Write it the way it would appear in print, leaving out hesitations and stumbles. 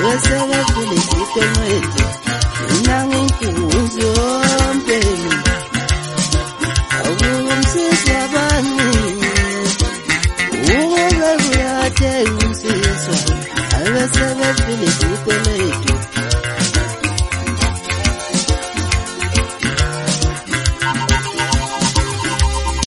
sebefile isikweletu nangenkunzi yompeni awumsizwa bani ungeke uyathe umsizwa sebefile isikweletu